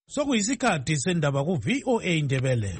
Sokuyisikhathi sendaba ku VOA Indebele.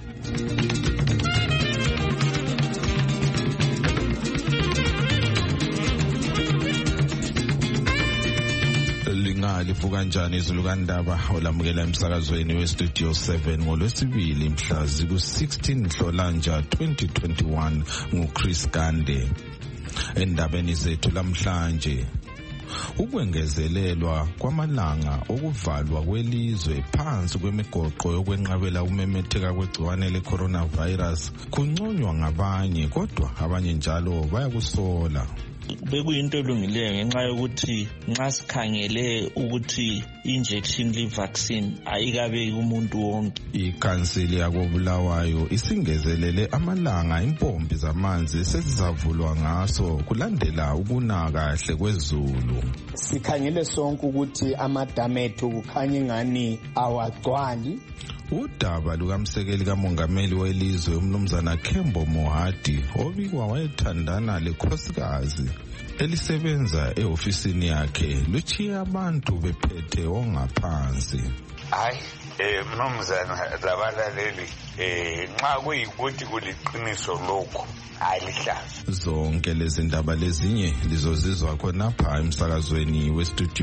Livuka njani izulu kandaba olamukela emsakazweni westudio 7 ngolwesibili mhla ziku-16 Nhlolanja 2021 nguChris Gande. Endabeni zethu lamhlanje, ukwengezelelwa kwamalanga okuvalwa kwelizwe phansi kwemigoqo yokwenqabela ukumemetheka kwegciwane le-coronavirus kunconywa ngabanye, kodwa abanye njalo bayakusola. Bekuyinto elungileyo ngenxa yokuthi nxa sikhangele ukuthi injection vaccine ayikabe kumuntu wonke. Ikhansili yakoBulawayo isingezelele amalanga impompi zamanzi sezizavulwa ngaso kulandela ukuna kahle kwezulu. Sikhangele sonke ukuthi amadama ethu kukhanya ingani awagcwali. Udaba lukamsekeli kamongameli welizwe umnumzana Kembo Mohadi obikwa wayethandana lekhosikazi elisebenza ehofisini yakhe luchiye abantu bephethe ongaphansi. Mnumzana labalaleli, nxa kuyikuthi kuliqiniso lokho alihlazo. Zonke lezi ndaba lezinye lizozizwa khonapha emsakazweni westudio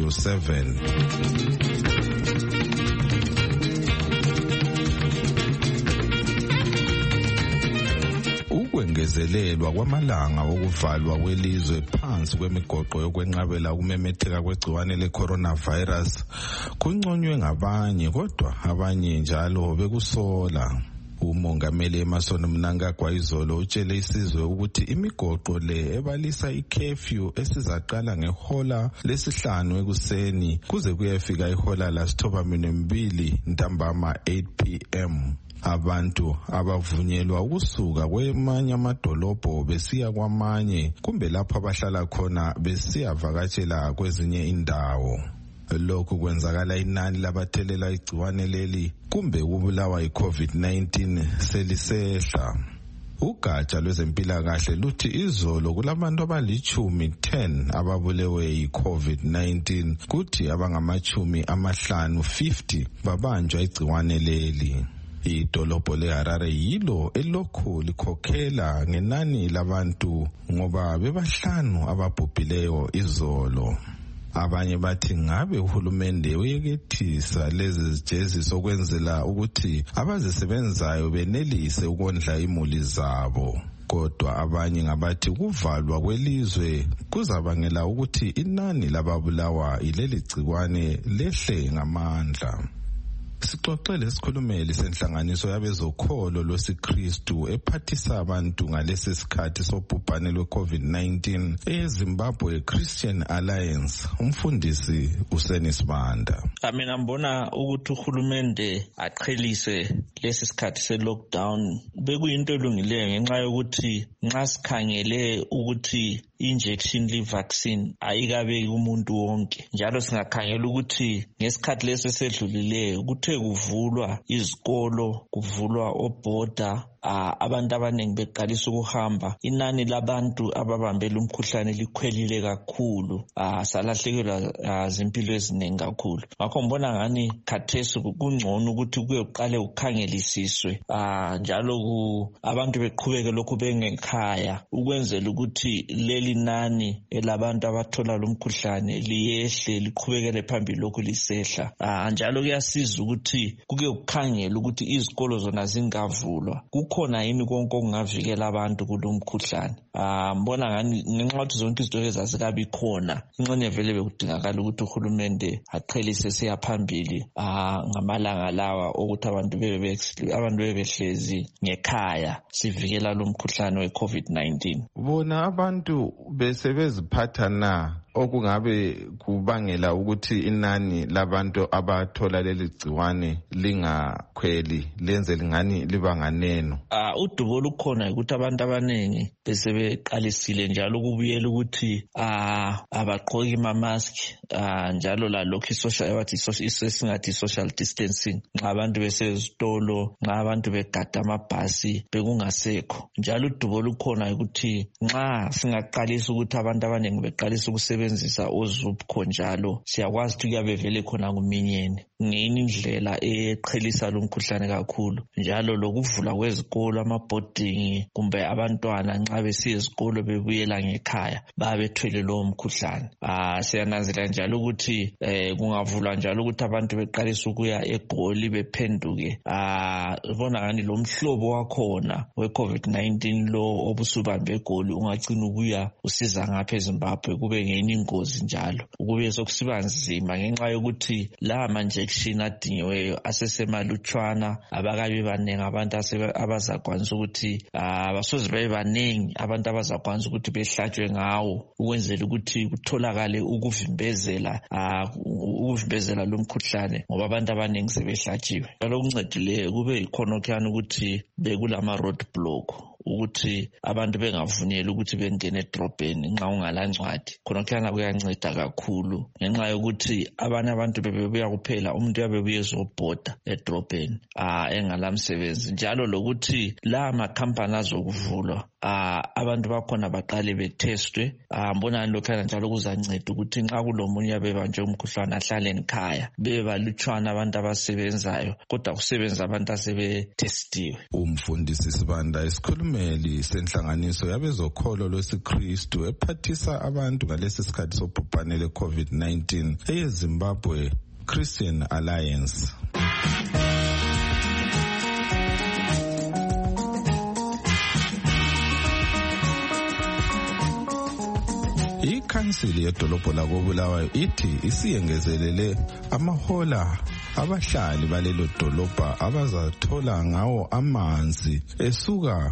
7. Ukwengezelelwa kwamalanga okuvalwa kwelizwe phansi kwemigoqo yokwenqabela ukumemetheka kwegciwane le-coronavirus kunconywe ngabanye, kodwa abanye njalo bekusola. Umongameli Emmerson Mnangagwa izolo utshele isizwe ukuthi imigoqo le ebalisa i-curfew esizaqala ngehola lesihlanu ekuseni kuze kuyefika ihola la-9:02 ntambama 8 p.m. Abantu abavunyelwa ukusuka kwamanye amadolobho besiya kwamanye kumbe lapho abahlala khona besiyavakatshela kwezinye indawo. Lokhu kwenzakala inani labathelela igciwane leli kumbe ukubulawa yi-COVID-19 selisehla. Ugatsha lwezempilakahle luthi izolo kulabantu abali-10 ababulewe yi-COVID-19 kuthi abangama-50 babanjwa igciwane leli. Idolobho leHarare yilo elokhu likhokhela ngenani labantu ngoba bebahlanu ababhubhileyo izolo. Abanye bathi ngabe uhulumende uyekethisa lezi zijeziso kwenzela ukuthi abazisebenzayo benelise ukondla imuli zabo. Kodwa abanye ngabathi ukuvalwa kwelizwe kuzabangela ukuthi inani lababulawa ileli gciwane lehle ngamandla. Sixoxele isikhulumeli senhlanganiso yabezokholo lwesiKristu ephathisa abantu ngalesi sikhathi sobhubhane lwe-COVID-19 eZimbabwe Christian Alliance, umfundisi uSenisibanda. Mina ngibona ukuthi uhulumende aqhelise lesi sikhathi se-lockdown bekuyinto elungileyo ngenxa yokuthi nxa sikhangele ukuthi injection vaccine ayikabe kumuntu wonke, njalo singakhangela ukuthi ngesikhathi lesi esedlulileyo kuthe kuvulwa izikolo, kuvulwa oborder, abantu abaningi beqalisa ukuhamba, inani labantu ababambela umkhuhlane likhwelile kakhulu, salahlekelwa zimpilo eziningi kakhulu. Ngakho ngibona ngani khathesi kungcono ukuthi kuyoqale ukhangelisiswe, njalo abantu beqhubeke lokhu bengekhaya ukwenzela ukuthi leli nani elabantu abathola lo mkhuhlane liyehle liqhubekele phambili lokhu lisehla. Njalo kuyasiza ukuthi kuke kukhangela ukuthi izikolo zona zingavulwa, kukhona yini konke okungavikela abantu kulo mkhuhlane. Mbona ngani ngenxa yokuthi zonke izinto ezazikabi khona, ingxenye vele bekudingakala ukuthi uhulumende aqhelise siyaphambili ngamalanga lawa ukuthi abantu bebehlezi ngekhaya sivikela lo mkhuhlane we-COVID-19. Bona abantu besebeziphatha na okungabe kubangela ukuthi inani labantu abathola leli gciwane lingakhweli lenze lingani libanganeno? Udubo olukhona ukuthi abantu abaningi besebeqalisile njalo kubuyela ukuthi abagqoki ama-mask, njalo lalokhu isingathi social distancing, nxa abantu besezitolo, nxa abantu begada amabhasi bekungasekho. Njalo udubo olukhona ukuthi nxa singaqalisa ukuthi abantu abaningi beqalisa ukusebenza besebenzisa oZupco njalo siyakwazi ukuthi kuyabe vele khona kuminyene. Ngeyinye indlela eqhelisa lo mkhuhlane kakhulu, njalo lokuvula kwezikolo ama-boarding kumbe abantwana nxa besiya ezikolo bebuyela ngekhaya babethwele lowo mkhuhlane. Siyananzelela njalo ukuthi kungavulwa njalo ukuthi abantu beqalisa ukuya eGoli bephenduke. Bona ngani lo mhlobo wakhona we-COVID-19 lo obusubambe eGoli ungagcina ukuya usiza ngapha eZimbabwe kube ngenye ingozi njalo. Kube sokusiba nzima ngenxa yokuthi la manje adingiweyo asesemalutshwana, abakabi baningi abantu abazakwanisa ukuthi abasoze babe baningi abantu abazakwanisa ukuthi behlatshwe ngawo ukwenzela ukuthi kutholakale ukuvimbezela lo mkhuhlane ngoba abantu abaningi sebehlatshiwe. Njalo kuncedileyo kube yikhona okhuyana ukuthi bekulama road block ukuthi abantu bengavunyelwa ukuthi bengene edrobheni nxa ungalancwadi. Khona khona kuyanceda kakhulu ngenxa yokuthi abanye abantu bebebuya kuphela umuntu uyabebuya ezobhoda edrobheni engalamsebenzi, njalo lokuthi la makhampani azokuvulwa abantu bakhona baqale betestwe. Mbona lokhana njalo kuzanceda ukuthi nxa kulomunye abebanjwe umkhuhlane ahlale ekhaya bebalutshwana abantu abasebenzayo kodwa kusebenza abantu asebetestiwe. Umfundisi Sibanda isikhulumeli senhlanganiso yabezokholo lwesiKristu ephathisa abantu ngalesi sikhathi sobhubhane le-COVID-19 eyeZimbabwe Christian Alliance. Ikhansili yedolobho lakoBulawayo ithi isiyengezelele amahola abahlali balelo dolobha abazathola ngawo amanzi esuka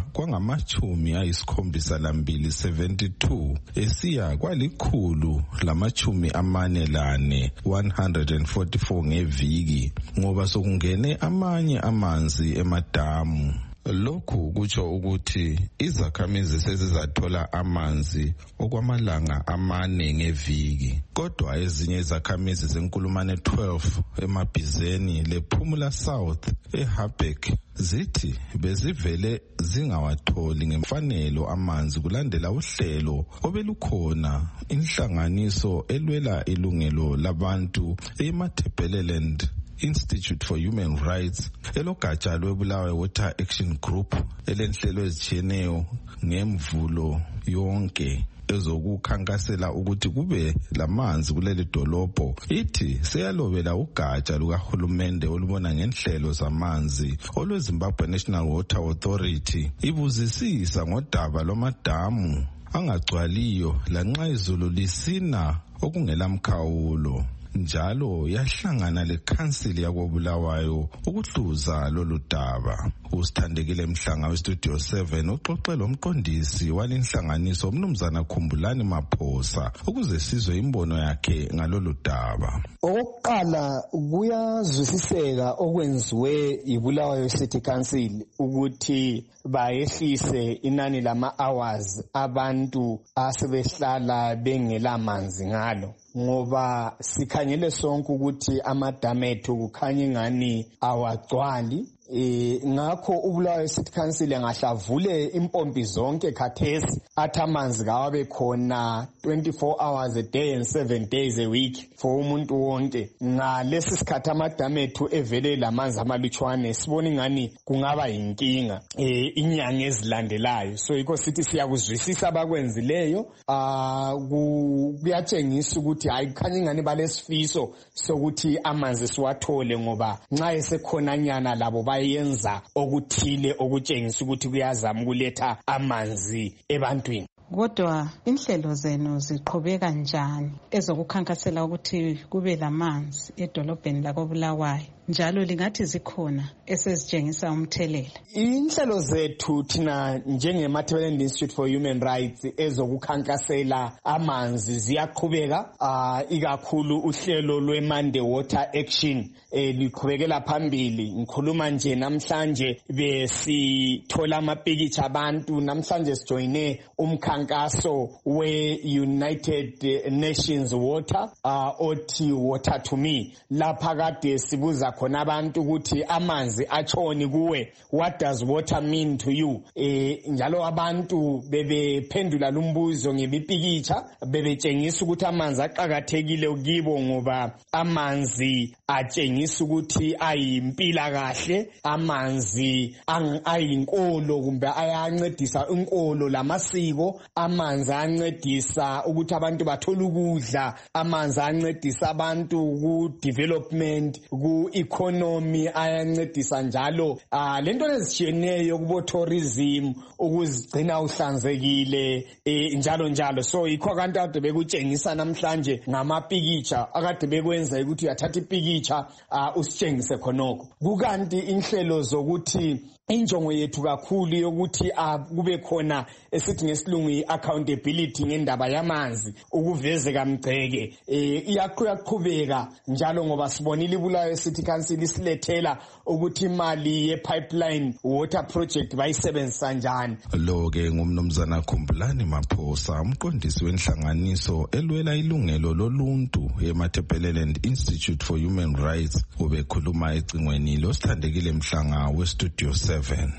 kwangama-72 esiya kwali-144 ngeviki ngoba sokungene amanye amanzi emadamu. Lokhu kutsho ukuthi izakhamizi sezizathola amanzi okwamalanga 4 ngeviki, kodwa ezinye izakhamizi zenkulumane 12 eMabhizeni lePhumula South eHabek zithi bezivele zingawatholi ngemfanelo amanzi kulandela uhlelo obelukhona inhlanganiso elwela ilungelo labantu eMatabeleland Institute for Human Rights elogatsha lweBulawayo Water Action Group elenhlelo ezitshiyeneyo ngemvulo yonke ezokukhankasela ukuthi kube lamanzi kuleli dolobho. Ithi seyalobela ugatsha lukahulumende olubona ngenhlelo zamanzi olweZimbabwe National Water Authority ibuzisisa ngodaba lwamadamu angagcwaliyo lanxa izulu lisina okungelamkhawulo. Njalo yahlangana lekhansili yakoBulawayo ukuhluza lolu daba. Usithandekile Mhlanga weStudio 7 uxoxe lomqondisi walinhlanganiso umnumzana Khumbulani Maphosa ukuze sizwe imbono yakhe ngalolu daba. Okokuqala kuyazwisiseka okwenziwe yiBulawayo City Council ukuthi bayehlise inani lama hours abantu asebehlala bengelamanzi ngalo, ngoba sikhangele sonke ukuthi amadamu ethu kukhanya ingani awagcwali. Ngakho uBulawayo City Council angahlavule impompi zonke khathesi athi amanzi kawabe khona 24 hours a day and 7 days a week for umuntu wonke. Ngalesi sikhathi amadamu ethu evele lamanzi amalutshwane sibona ingani kungaba yinkinga inyanga ezilandelayo. So yikho sithi siyakuzwisisa abakwenzileyo. Kuyatshengisa ukuthi ayikhanya ingani balesifiso sokuthi amanzi siwathole, ngoba nxa esekhona nyana labo bayenza okuthile okutshengisa ukuthi kuyazama ukuletha amanzi ebantwini. Kodwa inhlelo zenu ziqhubeka njani ezokukhankasela ukuthi kube lamanzi edolobheni lakoBulawayo, njalo lingathi zikhona esezitshengisa umthelela? Inhlelo zethu thina njenge-Matabeleland Institute for Human Rights ezokukhankasela amanzi ziyaqhubeka, ikakhulu uhlelo lwe-Monday Water Action liqhubekela phambili. Ngikhuluma nje namhlanje besithola amapikitsha abantu, namhlanje sijoyine umkhankaso umkhankaso we-United Nations Water othi Water to Me, lapha kade sibuza khona abantu ukuthi amanzi atshoni kuwe, what does water mean to you? Njalo abantu bebephendula lumbuzo ngemipikitsha, bebetshengisa ukuthi amanzi aqakathekile kibo ngoba amanzi atshengisa ukuthi ayimpila kahle, amanzi ayinkolo kumbe ayancedisa inkolo lamasiko, amanzi ayancedisa ukuthi abantu bathole ukudla, amanzi ayancedisa abantu ku development, ku economy, ayancedisa njalo lento ezitshiyeneyo kubo tourism, ukuzigcina uhlanzekile njalo njalo. So yikho kanti ade bekutshengisa namhlanje ngamapikitsha akade bekwenza ukuthi uyathatha ipikitsha usitshengise khonoko. Kukanti inhlelo zokuthi injongo yethu kakhulu yokuthi kube khona esithi ngesilungu i-accountability ngendaba yamanzi, ukuvezeka mgceke iyaqhubeka njalo ngoba sibonile iBulawayo City Council isilethela ukuthi imali ye-pipeline water project bayisebenzisa njani. Lo ke ngumnumzana Khumbulani Maphosa, umqondisi wenhlanganiso elwela ilungelo loluntu eMatabeleland Institute for Human Rights, ubekhuluma ecingweni losithandekile Mhlanga weStudio 7.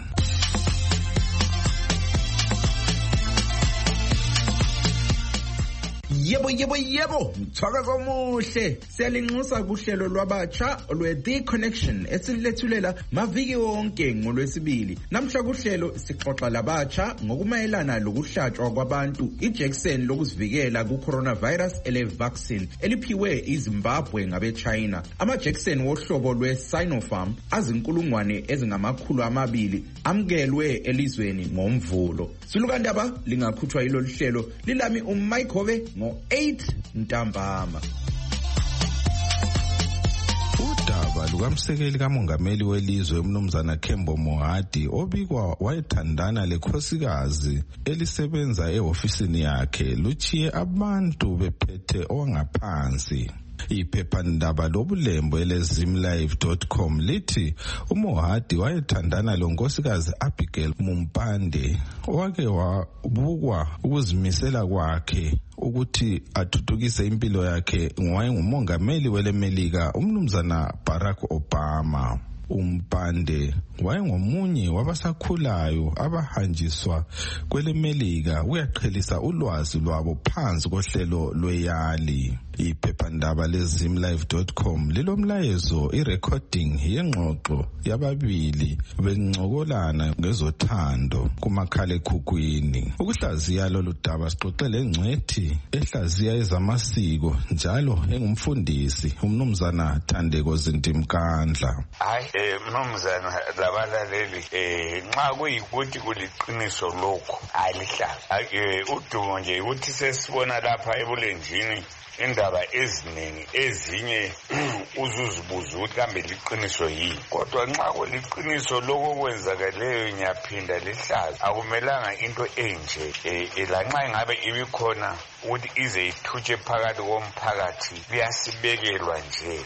Yebo, mthakazo omuhle. Siyalinxusa kuhlelo lwabatsha lwe-The Connection esilethulela maviki wonke ngoLwesibili. Namhla kuhlelo sixoxa labatsha ngokumayelana lokuhlatshwa kwabantu ijekiseni lokuzivikela ku-coronavirus ele-vaccine eliphiwe iZimbabwe ngabe-China. Amajekiseni wohlobo lwe-Sinopharm azinkulungwane ezingama200 amkelwe elizweni ngomvulo. Silukandaba lingakhutshwa yilolu hlelo lilami uMaikove ngo-8 ntambama. Udaba lukamsekeli kamongameli welizwe umnumzana Kembo Mohadi obikwa wayethandana lekhosikazi elisebenza ehofisini yakhe luchiye abantu bephethe owangaphansi. Iphephandaba lobulembo elezimlive.com lithi uMohadi wayethandana lonkosikazi Abigail Mumpande owake wabukwa ukuzimisela kwakhe ukuthi athuthukise impilo yakhe ngowayengumongameli welemelika umnumzana Barack Obama. Umpande wayengomunye wabasakhulayo abahanjiswa kwelemelika uyaqhelisa ulwazi lwabo phansi kohlelo lweyali. Iphephandaba lezimlive.com lilomlayezo irecording yengxoxo yababili bencokolana ngezothando kumakhalekhukhwini. Ukuhlaziya lolu daba sixoxele ngcwethi ehlaziya ezamasiko njalo engumfundisi umnumzana Thandeko Zintimkandla. Mnumzana labalaleli nxa kuyikuthi kuliqiniso lokho alihlazi udumo nje ukuthi sesibona lapha ebulenjini indaba eziningi ezinye uzuzibuza ukuthi kambe liqiniso yini, kodwa nxa kuliqiniso lokho kwenzakaleyo nyaphinda lihlazi akumelanga into enje lanxa ingabe ibikhona ukuthi ize ithutshe phakathi komphakathi kuyasibekelwa nje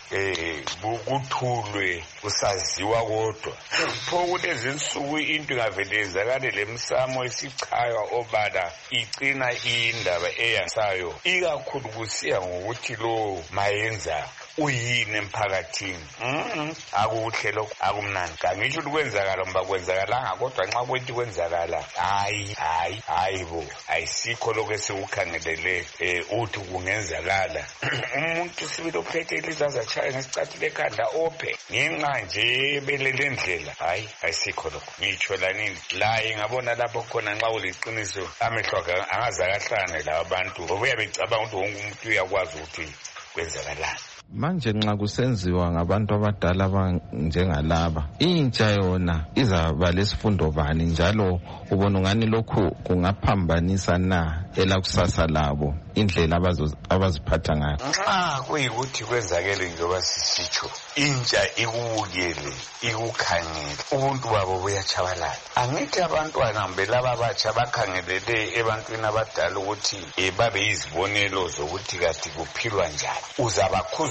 kuthulwe kusaziwa kodwa pho kulezi nsuku into ingavele izakale lemsamo esichaywa obala icina indaba eyansayo ikakhulu kusiya ngokuthi lo mayenza uyini emphakathini. Akuhle lokho, akumnandi. Kangisho ukuthi kwenzakala mba kwenzakalanga, kodwa nxa kwethi kwenzakala hayi bo ayisikho lokho esikukhangelele uthi kungenzakala. Umuntu sibili ophethe ilizaza chaya ngesicathulo ekhanda ophe ngenxa nje belele ndlela ayisikho lokho. Ngitsho lanini la ingabona lapho khona nxa uliqiniso amehlo angazakahlane la abantu ngoba uyabecabanga ukuthi wonke umuntu uyakwazi ukuthi kwenzakalani. Manje nxa kusenziwa ngabantu abadala abanjengalaba, intsha yona izaba lesifundo bani njalo ubona ngani lokhu kungaphambanisa na elakusasa labo indlela abaziphatha ngayo? Nxa kuyikuthi kwenzakele njengoba sisitsho intsha ikubukele ikukhangele ubuntu babo buyatshabalala. Angithi abantwana mbe laba abatsha bakhangelele ebantwini abadala ukuthi babe yizibonelo zokuthi kathi kuphilwa njani. Uzabakhuza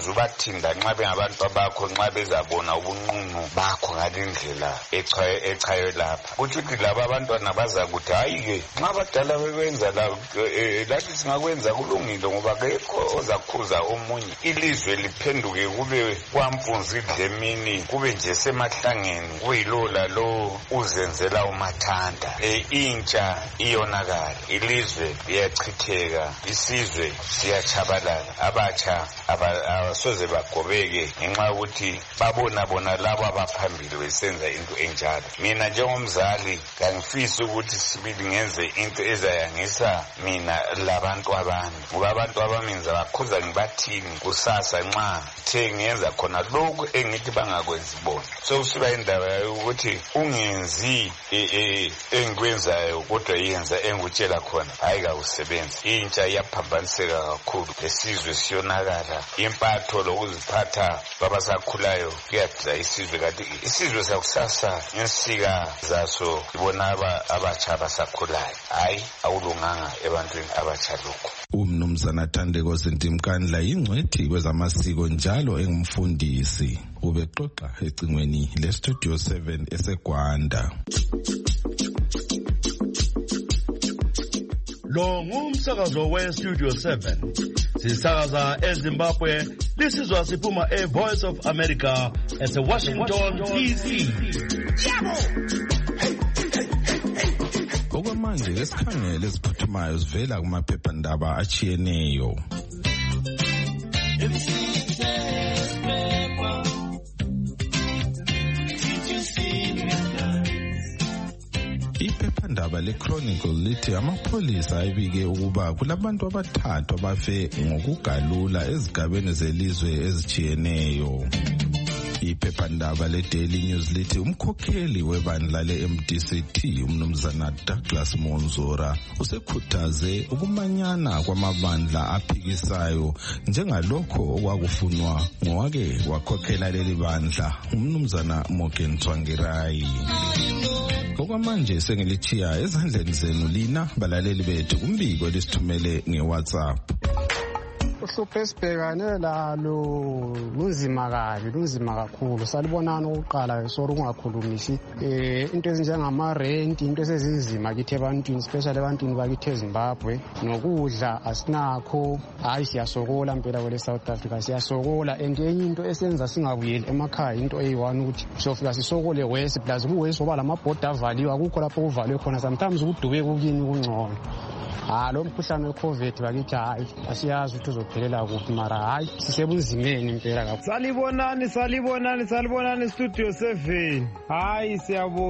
uzubathinda nxa bengabantu abakho nxa bezabona ubunqunu bakho ngalindlela echayo lapha kuthi laba abantwana bazakuthi hayi-ke nxa abadala bekwenza lathi singakwenza kulungile ngoba kekho ozakhuza omunye ilizwe liphenduke kube kwampunzi idlemini kube nje semahlangeni kuyilowo lalo uzenzela umathanda intsha iyonakala ilizwe liyachitheka isizwe siyachabalala abatsha abasoze bagobeke ngenxa yokuthi babona labo abaphambili besenza into enjalo mina njengomzali kangifisi ukuthi sibili ngenze into ezayangisa mina labantu abami ngoba abantu abami ngizabakhuza ngibathini kusasa nxa the ngenza khona lokhu engithi bangakwenzi bona so kusuka indaba yokuthi ungenzi engikwenzayo kodwa yenza engikutshela khona hayi kawusebenzi intsha iyaphambaniseka kakhulu lesizwe siyonakala impatho lokuziphatha babasakhulayo kuyadla isizwe kanti isizwe sakusasa insika zaso ibona abatsha abasakhulayo hayi awulunganga ebantwini abatsha lokhu. Umnumzana Thandeko Zintimkandla ingcwethi kwezamasiko njalo engumfundisi ubexoxa ecingweni leStudio 7 eseGwanda. Lo ngumsakazo weStudio 7 sisakaza eZimbabwe lisizwa siphuma eVoice of America eseWashington DC. Okwamanje lesikhangele eziphuthumayo zivela kumaphephandaba achiyeneyo. Iphephandaba leChronicle lithi amapholisa ayibike ukuba kulabantu abathathu abafe ngokugalula ezigabeni zelizwe ezichiyeneyo. Iphephandaba leDaily News lithi umkhokheli webandla leMDCT umnumzana Douglas Monzora usekhuthaze ukumanyana kwamabandla aphikisayo njengalokho okwakufunwa ngowake wakhokhela leli bandla umnumzana Morgan Tsvangirai. Okwamanje sengilithiya ezandleni zenu lina balaleli bethu kumbiko lisithumele ngeWhatsApp. Uhlupho esibhekane lalo lunzima kakhulu salibonana okokuqala sori kungakhulumisi into ezinjengamarenti into esezinzima kithi ebantwini especially ebantwini bakithi eZimbabwe nokudla asinakho hayi siyasokola impela kwele South Africa siyasokola and enye into esenza singabuyeli emakhaya into eyi1 ukuthi sofika sisokole west plus kuwest oba lamabhoda avaliwe akukho lapho kuvalwe khona sometimes ukudubeka ukini kungcono lo mkhuhlane weCovid bakithi hayi asiyazi ukuthi uzophelela kuphi mara hayi sisebunzimeni impela kakhulu. Salibonani Studio 7 hayi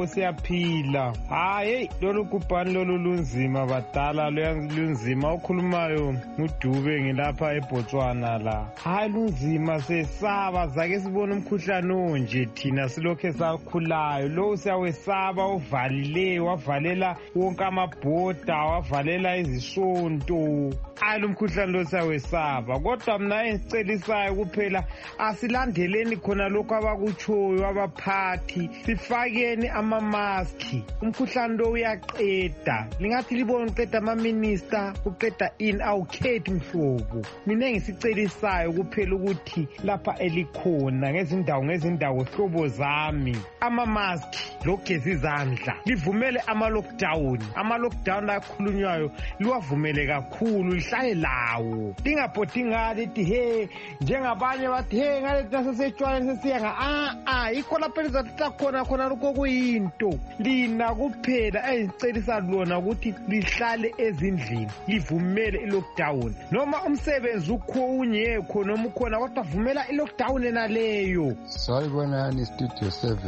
siyaphila hayi lolu kubhani lolu lunzima badala lunzima okhulumayo ngudube ngilapha eBotswana la hayi lunzima sesaba zake sibona umkhuhlane onje thina silokhe sakhulayo lo siyawesaba ovalile wavalela wonke amabhoda wavalela izisonto hayi lumkhuhlane lo siyawesaba kodwa mina engicelisayo kuphela asilandeleni khona lokho abakutshoyo abaphathi sifakeni amamaski umkhuhlane lo uyaqeda lingathi libona uqeda ama-minister uqeda ini awukhethi mhlobo mina engisicelisayo kuphela ukuthi lapha elikhona ngezindawo hlobo zami amamaski lokugeza izandla livumele ama-lockdown lakhulunywayo liwavumele kakhulu lihlale lawo lingabhodi ngale lithi he njengabanye bathi he ngale nasesetshwane sesiyanga yikho lapha elizathatha khona lokho kuyinto lina kuphela engicela lona ukuthi lihlale ezindlini livumele i-lockdown noma umsebenzi ungekho noma ukhona kodwa vumela i-lockdown enaleyo. Salibonani Studio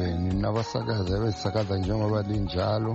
7 nabasakaza besakaza njengoba linjalo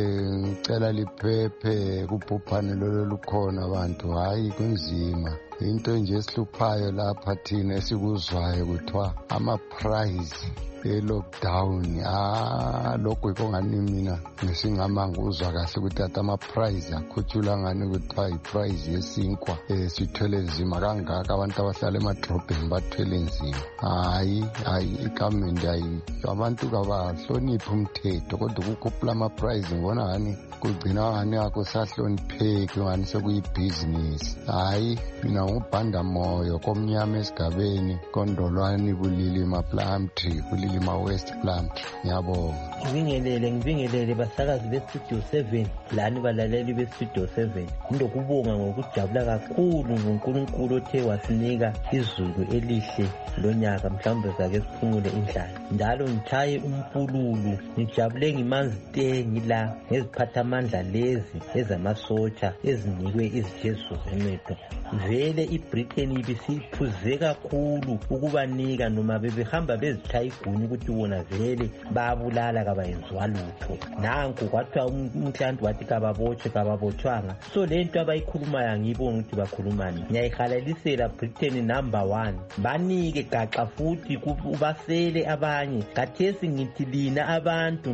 ngicela liphephe kubhuphane lolo lukhona abantu hayi kunzima into nje esihluphayo lapha thina esikuzwayo kuthiwa ama-prize lockdown lokho ikongani mina ngisinganguzwa kahle ukuthi ati ama-prize akhutshulwa ngani kuthiwa i-prize yesinkwa sithwele nzima kangaka abantu abahlala emadrobheni bathwele nzima. Hayi ikamende abantu kabahloniphi umthetho kodwa ukukhuphula ama-prize ngibona ngani kugcina ngani akusahlonipheki ngani sekuyibhizinisi. Hayi mina ngubhanda moyo komnyama esigabeni kondolwani kulilima Plumtree kulilima West Plumtree. Ngiyabonga. Ngibingelele basakazi bestudio 7 lani balaleli bestudio 7. Ngindokubonga ngokujabula kakhulu ngoNkulunkulu othe wasinika izulu elihle lonyaka mhlawumbe sake siphumule indlala. Njalo ngichaye umpululu ngijabule ngimanzi te ngila ngeziphathamandla lezi ezamasotsha ezinikwe izijeziso zenqedo. Vele iBritain ibisiphuze kakhulu ukubanika noma bebehamba bezithaya iguni ukuthi wona vele bayabulala kabayenziwa lutho. Nanku kwathiwa umhlantu wathi kababotshwanga. So lento abayikhulumayo angiyiboni ukuthi bakhulumani. Ngiyayihalalisela Britain number 1. Banike gaxa futhi ubasele abanye. Kathesi ngithi lina abantu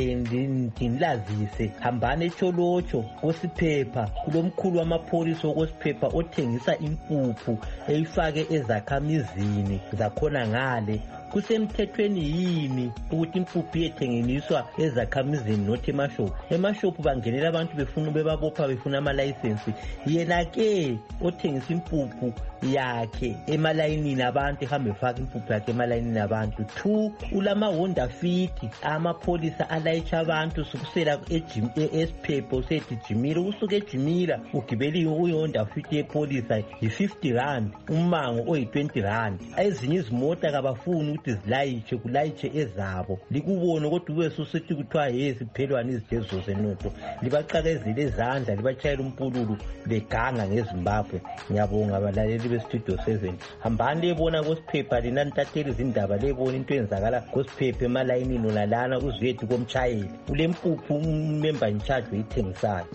ndinilazise hambane echolotsho kosiphepha kulomkhulu wamapolisa okosiphepha othengisa impuphu eyifake ezakhamizini zakhona ngale. Kusemthethweni yini ukuthi impuphu yethengeniswa ezakhamizini nothi emashophu bangenela abantu befuna bebabopha befuna ama-license. Yena ke othengisa impuphu yakhe emalayinini abantu ehambe efaka impuphu yakhe emalayinini abantu. 2 ulama Honda Fit amapholisa alayitsha abantu sukusela esiphepho sethi Jimira usuke eJimira ugibeli uHonda Fit yepolisa yi50 rand umango oyi20 rand. Ezinye izimota kabafuni ukuthi zilayitshe ezabo likubone kodwa ubesusithi kuthiwa siphelwana izijeziso zenotho libaqakezile ezandla libachayela umpululu beganga ngeZimbabwe. Ngiyabonga abalaleli bestudio 7. Hambani lebona kosiphepha lina ntatheli izindaba lebona into enzakala kosiphepha emalayinini lalana uzwethu komchayeli ule mpuphu umember in charge uyithengisayo.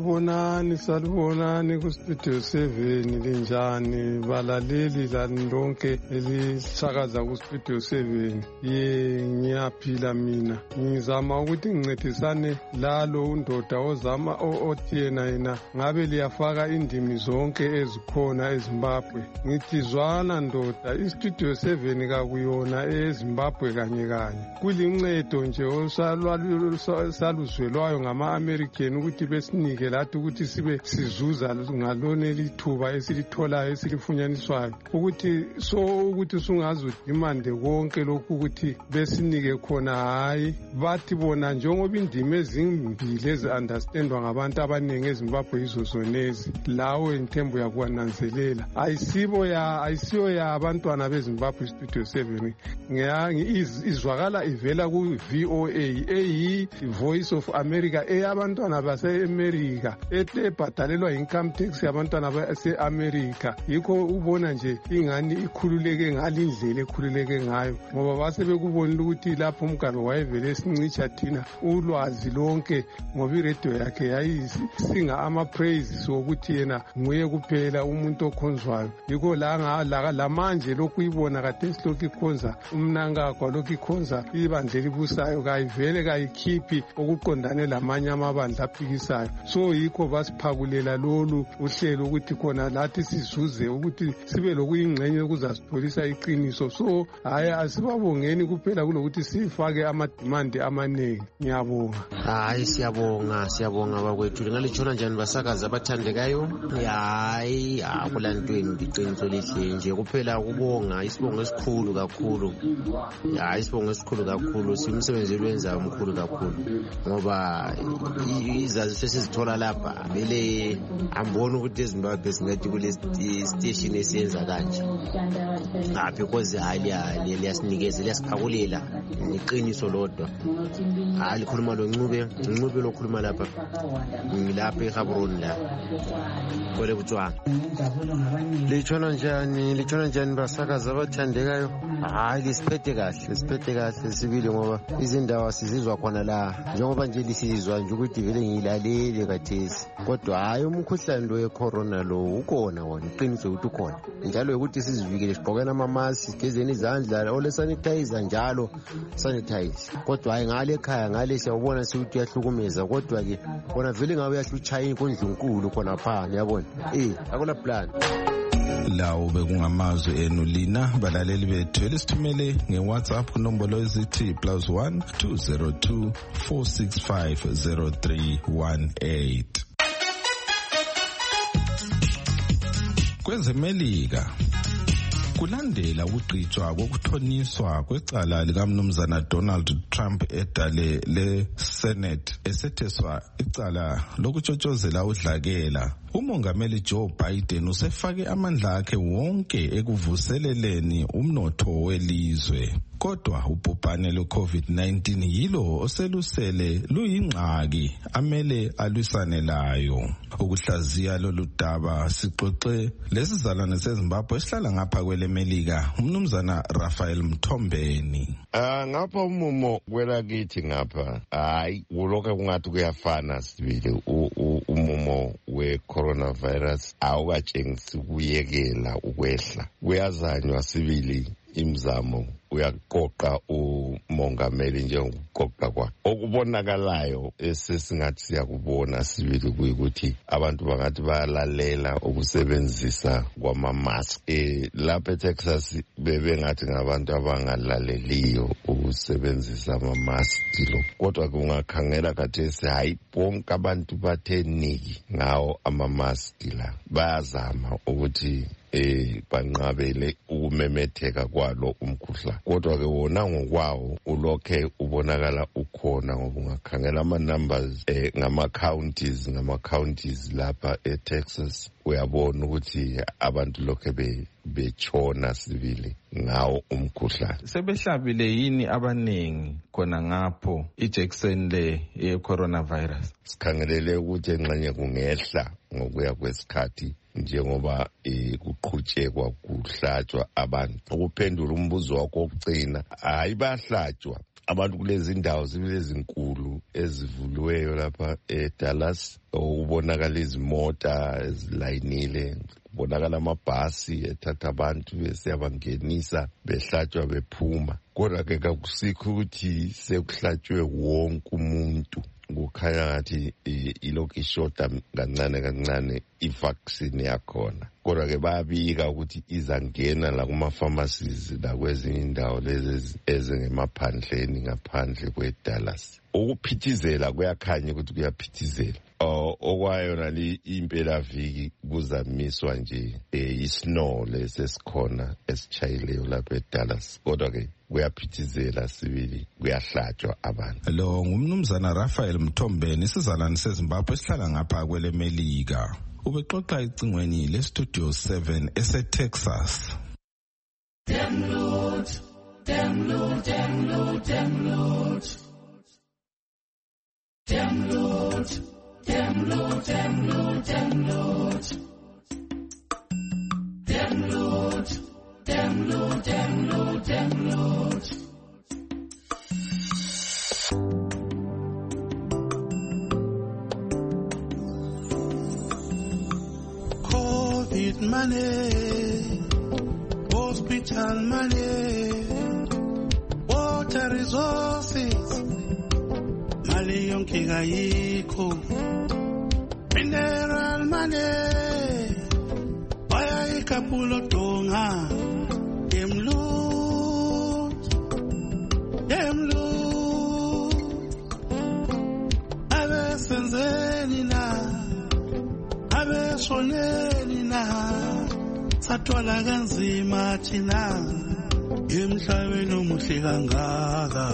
Salibonani kustudio 7 linjani balaleli lani lonke elisakaza kustudio 7. Ngiyaphila mina ngizama ukuthi ngincedisane lalo undoda ozama othi yena ngabe liyafaka indimi zonke ezikhona eZimbabwe. Ngithi zwana ndoda istudio 7 kakuyona eZimbabwe kanye kulincedo nje saluzwelwayo ngama-American ukuthi besinike lathi ukuthi sibe sizuza ngalona lithuba esilitholayo esilifunyaniswayo ukuthi sungazi udimande konke lokhu ukuthi besinike khona. Hayi bathi bona njengoba indima ezimbili ezi-understandwa ngabantu abaningi eZimbabwe izozonezi lawe Nthembu yakwananzelela ayisiyo ya abantwana beZimbabwe studio 7 izwakala ivela ku-VOA eyi-Voice of America eyabantwana base-America ebhadalelwa income tax yabantwana base-America. Yikho ubona nje ingani ikhululeke ngalindlela ekhululeke ngayo ngoba basebekubonile ukuthi lapho umgabe wayevele esincitsha thina ulwazi lonke ngoba iradio yakhe yayisinga ama-praises wokuthi yena nguye kuphela umuntu okhonzwayo. Yikho lamanje lokhu ibona kade silokhu ikhonza umnankagwa lokhu ikhonza ibandla elibusayo kayivele kayikhiphi okuqondane lamanye amabandla aphikisayo. So yikho basiphakulela lolu uhlelo ukuthi khona lathi sizuze ukuthi sibe lokuyingxenye ukuzasipholisa iqiniso. So hayi asibabongeni kuphela kulokuthi sifake amadimandi amanengi. Ngiyabonga. Hayi siyabonga bakwethu. Ngalitshona njani basakazi abathandekayo? Hayi akulantweni iqiniso lihle nje kuphela ukubonga isibongo esikhulu kakhulu. Hayi isibongo esikhulu kakhulu simsebenzi lwenza umkhulu kakhulu ngoba izazi sesizithola lapha vele ambona ukuthi eZimbabwe singathi kule station esiyenza kanje. Because hayi liyasinikeza liyasiphakulela iqiniso lodwa. Hayi likhuluma Ncube lokhuluma lapha ngilapha eGaborone la kole Botswana. Litshona njani basakazi abathandekayo? Hayi lisiphethe kahle sibili ngoba izindawo sizizwa khona la njengoba nje lisizwa nje ukuthi vele ngilalele kathesi kodwa hayi umkhuhlane lo wecorona lo ukona wona iqiniso ukuthi ukhona njalo ukuthi sizivikele sigqokana amamaski sigezeni izandla njalo ole sanitizer njalo sanitize. Kodwa hayi ngale ekhaya ngale siyabona ukuthi uyahlukumeza, kodwa ke bona vele ngabe uyahluchaya inkundla enkulu khona phansi yabona. Akula plan. Lawo bekungamazwi enu lina balaleli bethu elisithumele ngeWhatsApp kunombolo ezithi +1 202 465 0318. KwezeMelika kulandela ukugqitshwa kokuthoniswa kwecala likaMnumzana Donald Trump edale leSenate esetheswa icala lokutshotshozela udlakela, umongameli Joe Biden usefake amandla akhe wonke ekuvuseleleni umnotho welizwe. Kodwa ubhubhane lwe-COVID-19 yilo oselusele luyingxaki amele alwisane layo. Ukuhlaziya lolu daba sixoxe lesizalwane seZimbabwe esihlala ngapha kweleMelika, uMnumzana Raphael Mthombeni. Ngapha umumo kwelakithi ngapha hayi ulokho kungathi kuyafana sibili umumo we-coronavirus awukatshengisi ukuyekela ukwehla. Kuyazanywa sibili imizamo uyaqoqa umongameli njengokuqoqa kwakhe. Okubonakalayo esesingathi siyakubona sibili kuyikuthi abantu bangathi bayalalela ukusebenzisa kwama-mask. Lapha eTexas bebengathi ngabantu abangalaleliyo ukusebenzisa ama-mask lo. Kodwa kungakhangela khathesi hayi bonke abantu bathe niki ngawo ama-mask la. Bayazama ukuthi banqabele ukumemetheka kwalo umkhuhlane. Kodwa ke wona ngokwawo ulokhe ubonakala ukhona ngoba ungakhangela ama-numbers ngama-counties lapha eTexas uyabona ukuthi abantu lokhe betshona sibili ngawo umkhuhlane. Sebehlabile yini abanengi khona ngapho ijekiseni le ye-coronavirus? Sikhangelele ukuthi enxenye kungehla ngokuya kwesikhathi njengoba kuqhutshekwa kuhlatshwa abantu. Ukuphendula umbuzo wakho wokugcina, hayi bayahlatshwa abantu kulezi ndawo zibilezi nkulu ezivuliweyo lapha eDallas. Ubonakala izimota ezilayinile, kubonakala amabhasi ethatha abantu besiyabangenisa behlatshwa bephuma. Kodwa ke kakusikho ukuthi sekuhlatshwe wonke umuntu. Kukhanya ngathi ilokhu ishoda kancane i-vaccine yakhona. Kodwa ke bayabika ukuthi izangena la kuma-pharmacies la kwezinye indawo lezi ezingemaphandleni ngaphandle kweDallas. Ukuphithizela kuyakhanya ukuthi kuyaphithizela. Okwayona impelaviki kuzamiswa nje i-snow lesesikhona esichayileyo lapha eDallas. Kodwa ke kuyaphithizela sibili kuyahlatshwa abantu. Lo ngumnumzana Raphael Mthombeni, isizalwane seZimbabwe esihlala ngapha kweleMelika. Ubexoxa icingweni leStudio 7 eseTexas. Download. Download. COVID money, hospital money, water resources, mali yonke kayikho, mineral money, waya ikapulo donga, dem loot, abe senzeni na, abe soneni na, satwala kanzima thina, emhlabeni omuhle kangaka.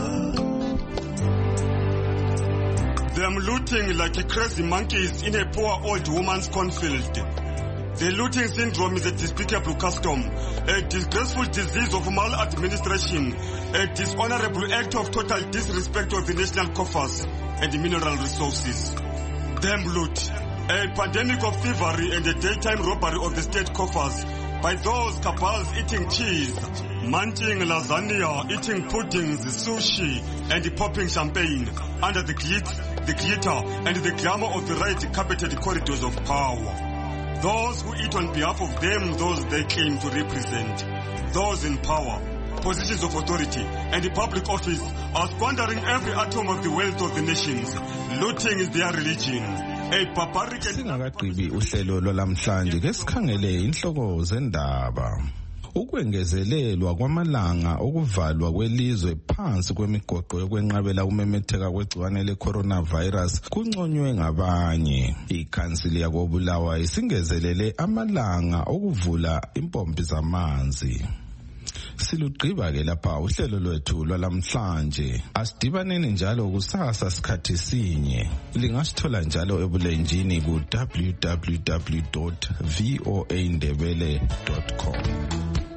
Them looting like crazy monkeys in a poor old woman's cornfield. The looting syndrome is a despicable custom, a disgraceful disease of maladministration, a dishonorable act of total disrespect of the national coffers and the mineral resources. Them loot, a pandemic of thievery and a daytime robbery of the state coffers by those cabals eating cheese, munching lasagna, eating puddings, sushi, and popping champagne under the glitz, the glitter, and the glamour of the red-carpeted corridors of power. Those who eat on behalf of them, those they claim to represent. Those in power, positions of authority, and the public office are squandering every atom of the wealth of the nations. Looting is their religion. Singakagqibi uhlelo lwalamhlanje ke sikhangele inhloko zendaba. Ukwengezelelwa kwamalanga okuvalwa kwelizwe phansi kwemigoqo yokwenqabela ukumemetheka kwegciwane le-coronavirus kunconywe ngabanye. Ikhansili yakoBulawayo isingezelele amalanga okuvula impompi zamanzi. Silugqiba ke lapha uhlelo lwethu lwalamhlanje. Asidibaneni njalo kusasa sikhathi sinye. Lingasithola njalo ebulenjini ku www.voaindebele.com.